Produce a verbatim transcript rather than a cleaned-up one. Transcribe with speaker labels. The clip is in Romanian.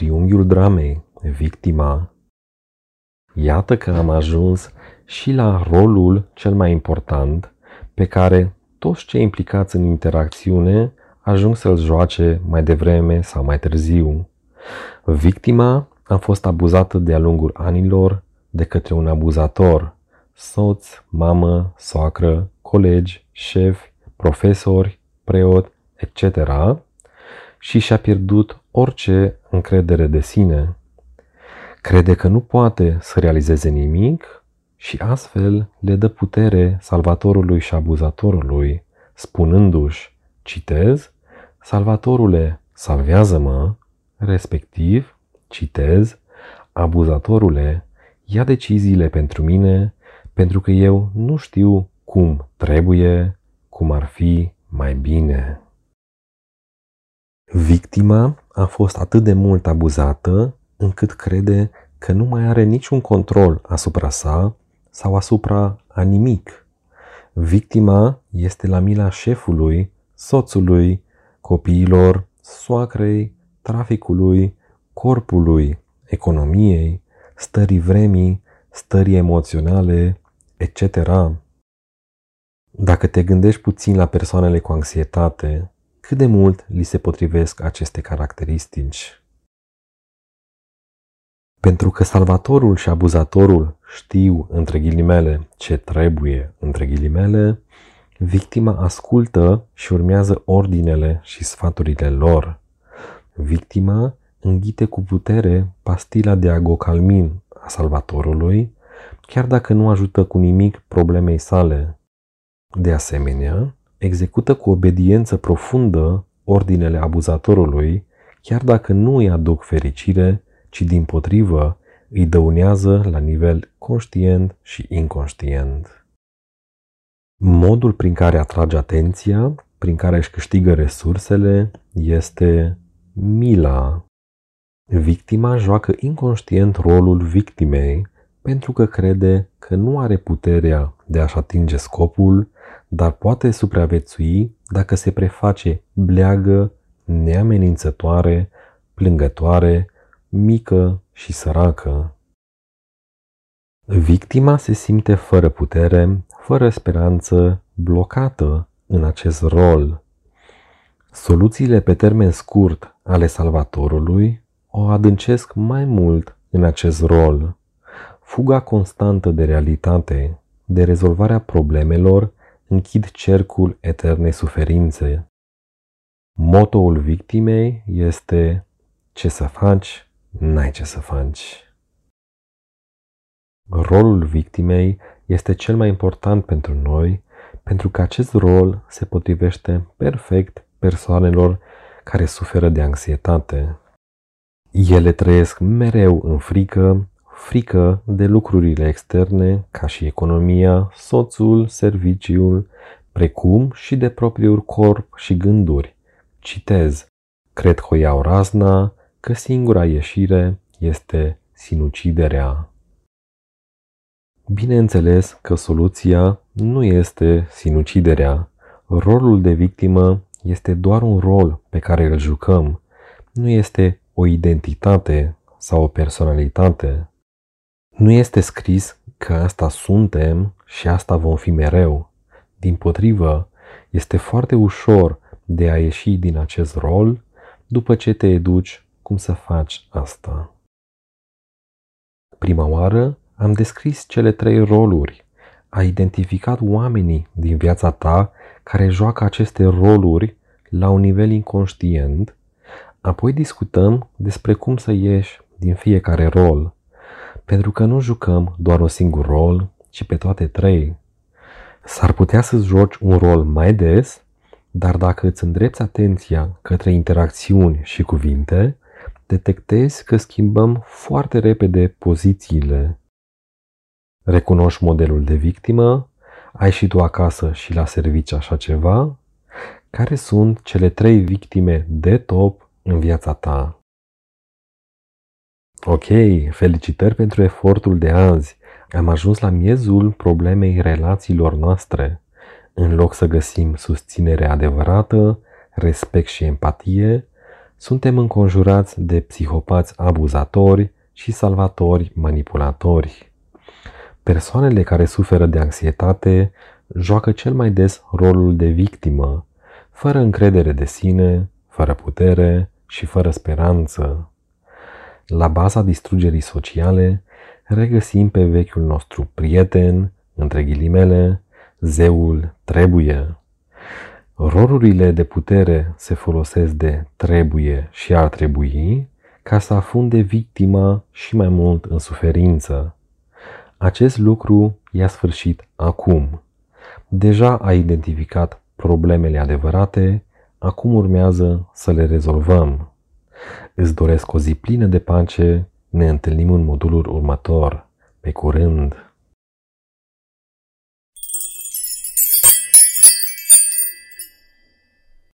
Speaker 1: triunghiul dramei, victima. Iată că am ajuns și la rolul cel mai important pe care toți cei implicați în interacțiune ajung să-l joace mai devreme sau mai târziu. Victima a fost abuzată de-a lungul anilor de către un abuzator, soț, mamă, soacră, colegi, șefi, profesori, preot, et cetera și și-a pierdut orice încredere de sine. Crede că nu poate să realizeze nimic și astfel le dă putere salvatorului și abuzatorului, spunându-și, citez, Salvatorule, salvează-mă, respectiv, citez, abuzatorule, ia deciziile pentru mine, pentru că eu nu știu cum trebuie, cum ar fi mai bine. Victima a fost atât de mult abuzată încât crede că nu mai are niciun control asupra sa sau asupra a nimic. Victima este la mila șefului, soțului, copiilor, soacrei, traficului, corpului, economiei, stării vremii, stării emoționale, et cetera. Dacă te gândești puțin la persoanele cu anxietate, cât de mult li se potrivesc aceste caracteristici? Pentru că salvatorul și abuzatorul știu, între ghilimele, ce trebuie, între ghilimele, victima ascultă și urmează ordinele și sfaturile lor. Victima înghite cu putere pastila de agocalmin a salvatorului, chiar dacă nu ajută cu nimic problemei sale. De asemenea, execută cu obediență profundă ordinele abuzatorului, chiar dacă nu îi aduc fericire, ci dimpotrivă îi dăunează la nivel conștient și inconștient. Modul prin care atrage atenția, prin care își câștigă resursele, este mila. Victima joacă inconștient rolul victimei pentru că crede că nu are puterea de a-și atinge scopul, dar poate supraviețui dacă se preface bleagă, neamenințătoare, plângătoare, mică și săracă. Victima se simte fără putere, fără speranță, blocată în acest rol. Soluțiile pe termen scurt ale salvatorului o adâncesc mai mult în acest rol. Fuga constantă de realitate, de rezolvarea problemelor, închid cercul eternei suferințe. Motoul victimei este: ce să faci, n-ai ce să faci. Rolul victimei este cel mai important pentru noi, pentru că acest rol se potrivește perfect persoanelor care suferă de anxietate. Ele trăiesc mereu în frică, frică de lucrurile externe, ca și economia, soțul, serviciul, precum și de propriul corp și gânduri. Citez, cred că o iau razna, că singura ieșire este sinuciderea. Bineînțeles că soluția nu este sinuciderea. Rolul de victimă este doar un rol pe care îl jucăm. Nu este o identitate sau o personalitate. Nu este scris că asta suntem și asta vom fi mereu. Dimpotrivă, este foarte ușor de a ieși din acest rol după ce te educi cum să faci asta. Prima oară am descris cele trei roluri. Ai identificat oamenii din viața ta care joacă aceste roluri la un nivel inconștient, apoi discutăm despre cum să ieși din fiecare rol, pentru că nu jucăm doar un singur rol, ci pe toate trei. S-ar putea să-ți joci un rol mai des, dar dacă îți îndrepți atenția către interacțiuni și cuvinte, detectezi că schimbăm foarte repede pozițiile. Recunoști modelul de victimă? Ai și tu acasă și la serviciu așa ceva? Care sunt cele trei victime de top în viața ta? Ok, felicitări pentru efortul de azi. Am ajuns la miezul problemei relațiilor noastre. În loc să găsim susținere adevărată, respect și empatie, Suntem înconjurați de psihopați abuzatori și salvatori manipulatori. Persoanele care suferă de anxietate joacă cel mai des rolul de victimă, fără încredere de sine, fără putere și fără speranță. La baza distrugerii sociale regăsim pe vechiul nostru prieten, între ghilimele, zeul trebuie. Rolurile de putere se folosesc de trebuie și ar trebui ca să afunde victima și mai mult în suferință. Acest lucru i-a sfârșit acum. Deja a identificat problemele adevărate, acum urmează să le rezolvăm. Îți doresc o zi plină de pace, ne întâlnim în modulul următor. Pe curând!